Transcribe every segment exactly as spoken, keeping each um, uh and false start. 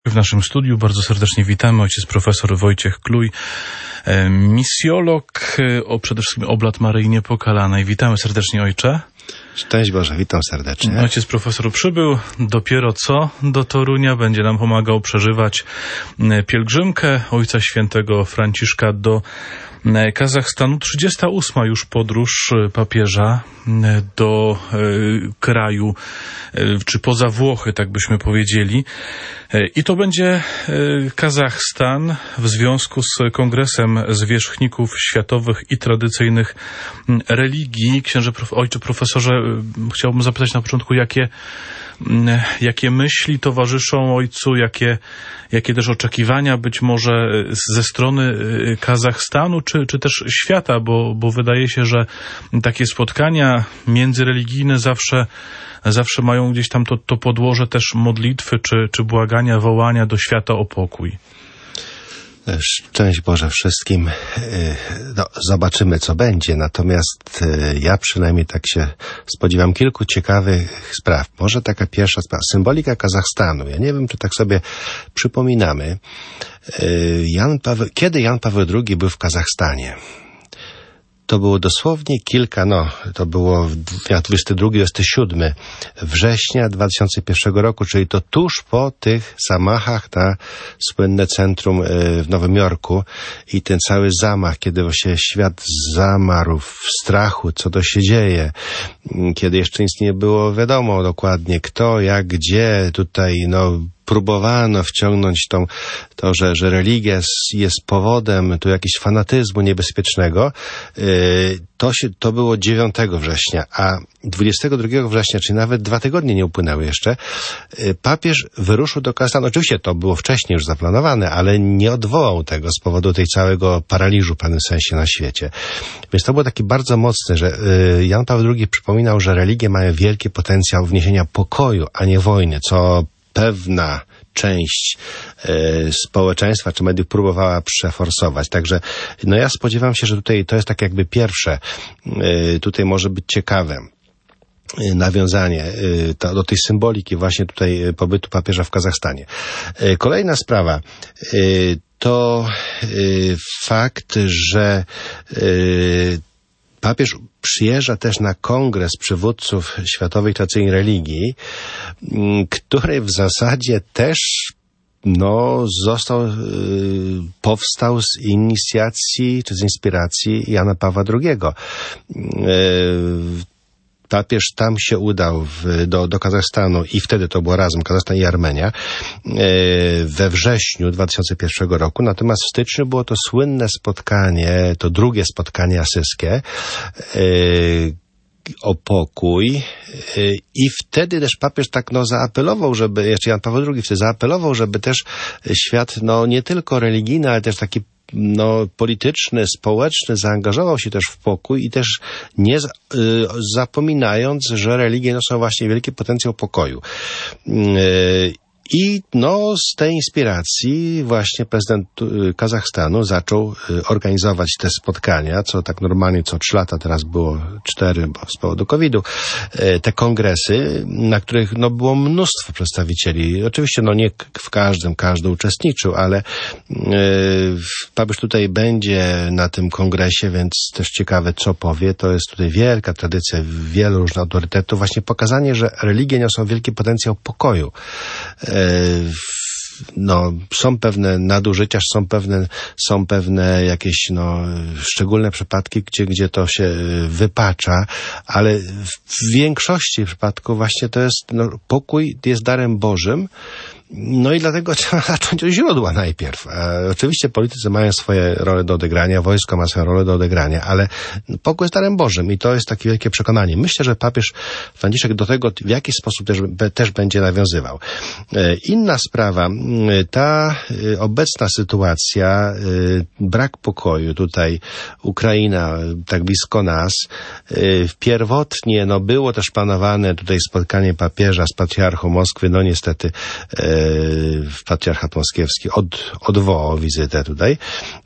W naszym studiu bardzo serdecznie witamy ojciec profesor Wojciech Kluj, misjolog o przede wszystkim oblat Maryi Niepokalanej. Witamy serdecznie, ojcze. Szczęść Boże, witam serdecznie. Ojciec profesor przybył dopiero co do Torunia, będzie nam pomagał przeżywać pielgrzymkę Ojca Świętego Franciszka do Kazachstanu. trzydziesta ósma już podróż papieża do kraju, czy poza Włochy, tak byśmy powiedzieli. I to będzie Kazachstan w związku z Kongresem Zwierzchników Światowych i Tradycyjnych Religii. Księże, ojcze profesorze, chciałbym zapytać na początku, jakie, jakie myśli towarzyszą ojcu, jakie, jakie też oczekiwania być może ze strony Kazachstanu, czy, czy też świata, bo, bo wydaje się, że takie spotkania międzyreligijne zawsze zawsze mają gdzieś tam to, to podłoże też modlitwy, czy, czy błagania, wołania do świata o pokój. Szczęść Boże wszystkim. No, zobaczymy, co będzie. Natomiast ja przynajmniej tak się spodziewam kilku ciekawych spraw. Może taka pierwsza sprawa. Symbolika Kazachstanu. Ja nie wiem, czy tak sobie przypominamy. Jan Paweł, kiedy Jan Paweł drugi był w Kazachstanie? To było dosłownie kilka, no, to było dwudziestego drugiego do dwudziestego siódmego września dwa tysiące pierwszego roku, czyli to tuż po tych zamachach na słynne centrum w Nowym Jorku i ten cały zamach, kiedy się świat zamarł w strachu, co to się dzieje, kiedy jeszcze nic nie było wiadomo dokładnie kto, jak, gdzie, tutaj, no, próbowano wciągnąć tą, to, że, że religia jest, jest powodem tu jakiegoś fanatyzmu niebezpiecznego. To się, to było dziewiątego września, a dwudziestego drugiego września, czyli nawet dwa tygodnie nie upłynęły jeszcze, papież wyruszył do Kazachstanu. Oczywiście to było wcześniej już zaplanowane, ale nie odwołał tego z powodu tej całego paraliżu w pewnym sensie na świecie. Więc to było takie bardzo mocne, że Jan Paweł drugi przypominał, że religie mają wielki potencjał wniesienia pokoju, a nie wojny, co pewna część e, społeczeństwa czy mediów próbowała przeforsować. Także no ja spodziewam się, że tutaj to jest tak jakby pierwsze. E, tutaj może być ciekawe e, nawiązanie e, to, do tej symboliki właśnie tutaj e, pobytu papieża w Kazachstanie. E, kolejna sprawa e, to e, fakt, że e, papież przyjeżdża też na kongres przywódców światowej tradycyjnej religii, który w zasadzie też no, został, y, powstał z inicjacji czy z inspiracji Jana Pawła drugiego. Y, Papież tam się udał w, do, do Kazachstanu i wtedy to było razem Kazachstan i Armenia e, we wrześniu dwa tysiące pierwszego roku. Natomiast w styczniu było to słynne spotkanie, to drugie spotkanie asyskie e, o pokój e, i wtedy też papież tak no zaapelował, żeby, jeszcze Jan Paweł drugi wtedy zaapelował, żeby też świat no nie tylko religijny, ale też taki no, polityczny, społeczny zaangażował się też w pokój i też nie y, zapominając, że religie noszą właśnie wielki potencjał pokoju. Y, I no z tej inspiracji właśnie prezydent Kazachstanu zaczął organizować te spotkania, co tak normalnie co trzy lata, teraz było cztery, bo z powodu kowida, te kongresy, na których no było mnóstwo przedstawicieli. Oczywiście no nie w każdym, każdy uczestniczył, ale papież tutaj będzie na tym kongresie, więc też ciekawe co powie. To jest tutaj wielka tradycja, wielu różnych autorytetów, właśnie pokazanie, że religie niosą wielki potencjał pokoju. No, są pewne nadużycia, są pewne, są pewne jakieś, no, szczególne przypadki, gdzie, gdzie to się wypacza, ale w większości przypadków właśnie to jest, no, pokój jest darem Bożym. No i dlatego trzeba zacząć od źródła najpierw. E, oczywiście politycy mają swoje role do odegrania, wojsko ma swoją rolę do odegrania, ale pokój jest darem Bożym i to jest takie wielkie przekonanie. Myślę, że papież Franciszek do tego w jakiś sposób też, be, też będzie nawiązywał. E, inna sprawa, ta e, obecna sytuacja, e, brak pokoju tutaj, Ukraina tak blisko nas, e, pierwotnie no, było też planowane tutaj spotkanie papieża z patriarchą Moskwy, no niestety e, patriarchat moskiewski od, odwołał wizytę tutaj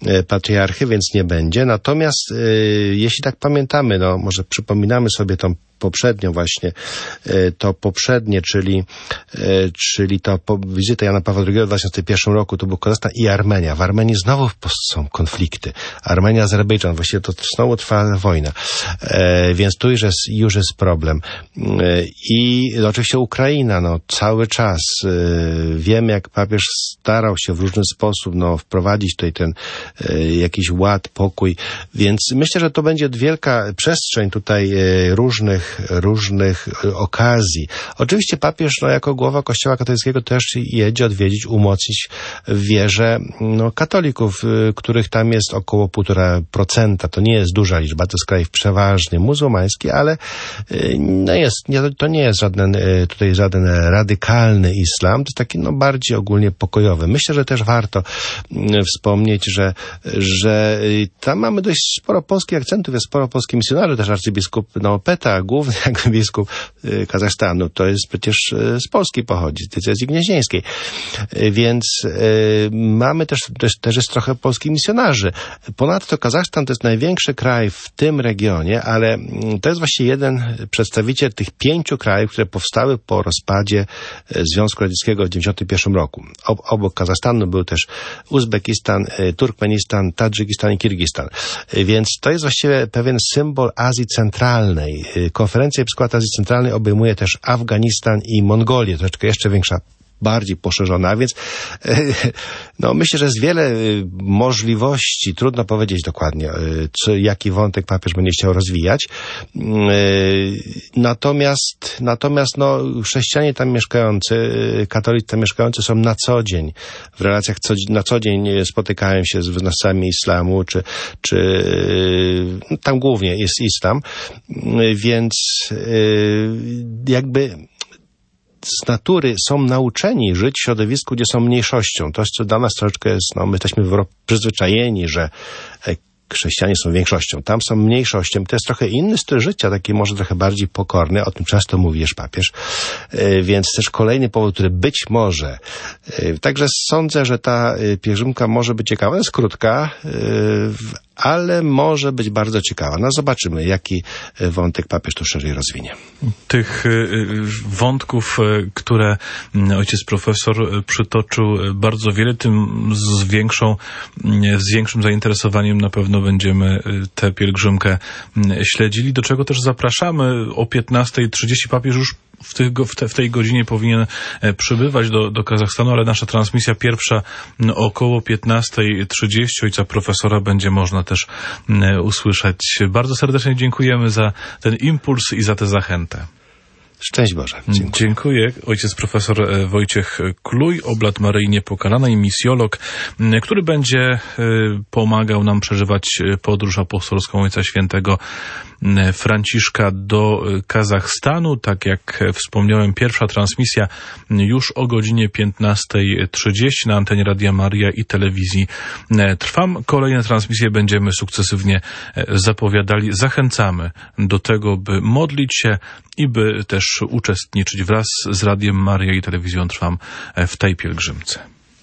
patriarchy, więc nie będzie. Natomiast e, jeśli tak pamiętamy, no może przypominamy sobie tą poprzednio właśnie, to poprzednie, czyli, czyli to wizyta Jana Pawła drugiego w dwa tysiące pierwszym roku, to był Kazachstan i Armenia. W Armenii znowu są konflikty. Armenia, Azerbejdżan, właściwie to znowu trwa wojna. Więc tu już jest, już jest problem. I no, oczywiście Ukraina, no cały czas wiem, jak papież starał się w różny sposób no, wprowadzić tutaj ten jakiś ład, pokój, więc myślę, że to będzie wielka przestrzeń tutaj różnych, różnych okazji. Oczywiście papież, no, jako głowa Kościoła katolickiego też jedzie odwiedzić, umocnić w wierze no, katolików, których tam jest około półtora procenta. To nie jest duża liczba, to jest kraj przeważnie muzułmański, ale no jest, nie, to nie jest żaden, tutaj żaden radykalny islam, to jest taki no, bardziej ogólnie pokojowy. Myślę, że też warto wspomnieć, że, że tam mamy dość sporo polskich akcentów, jest sporo polskich misjonarzy, też arcybiskup no, Peta, główny jakby biskup Kazachstanu, to jest przecież z Polski pochodzi, z diecezji gnieźnieńskiej. Więc y, mamy też, też, też jest trochę polskich misjonarzy. Ponadto Kazachstan to jest największy kraj w tym regionie, ale to jest właśnie jeden przedstawiciel tych pięciu krajów, które powstały po rozpadzie Związku Radzieckiego w dziewięćdziesiątym pierwszym roku. Ob, obok Kazachstanu był też Uzbekistan, Turkmenistan, Tadżykistan i Kirgistan. Więc to jest właściwie pewien symbol Azji Centralnej. Konferencja Episkopatu Azji Centralnej obejmuje też Afganistan i Mongolię, troszeczkę jeszcze większa, bardziej poszerzona, więc no, myślę, że jest wiele możliwości, trudno powiedzieć dokładnie, czy, jaki wątek papież będzie chciał rozwijać. Natomiast, natomiast no, chrześcijanie tam mieszkający, katolicy tam mieszkający są na co dzień, w relacjach co, na co dzień spotykają się z wyznawcami islamu, czy, czy tam głównie jest islam, więc jakby z natury są nauczeni żyć w środowisku, gdzie są mniejszością. To, co dla nas troszeczkę jest, no, my jesteśmy w Europie przyzwyczajeni, że chrześcijanie są większością. Tam są mniejszością. To jest trochę inny styl życia, taki może trochę bardziej pokorny. O tym często mówi też papież. Więc też kolejny powód, który być może. Także sądzę, że ta pielgrzymka może być ciekawa. Jest krótka, ale może być bardzo ciekawa. No zobaczymy, jaki wątek papież tu szerzej rozwinie. Tych wątków, które ojciec profesor przytoczył, bardzo wiele, tym z większą, z większym zainteresowaniem na pewno będziemy tę pielgrzymkę śledzili, do czego też zapraszamy. O piętnastej trzydzieści papież już w, tych, w, te, w tej godzinie powinien przybywać do, do Kazachstanu, ale nasza transmisja pierwsza około piętnastej trzydzieści ojca profesora będzie można też usłyszeć. Bardzo serdecznie dziękujemy za ten impuls i za tę zachętę. Szczęść Boże. Dziękuję. Dziękuję. Ojciec profesor Wojciech Kluj, oblat Maryi Niepokalanej, misjolog, który będzie pomagał nam przeżywać podróż apostolską Ojca Świętego Franciszka do Kazachstanu. Tak jak wspomniałem, pierwsza transmisja już o godzinie piętnastej trzydzieści na antenie Radia Maria i telewizji Trwam. Kolejne transmisje będziemy sukcesywnie zapowiadali. Zachęcamy do tego, by modlić się i by też uczestniczyć wraz z Radiem Maria i telewizją Trwam w tej pielgrzymce.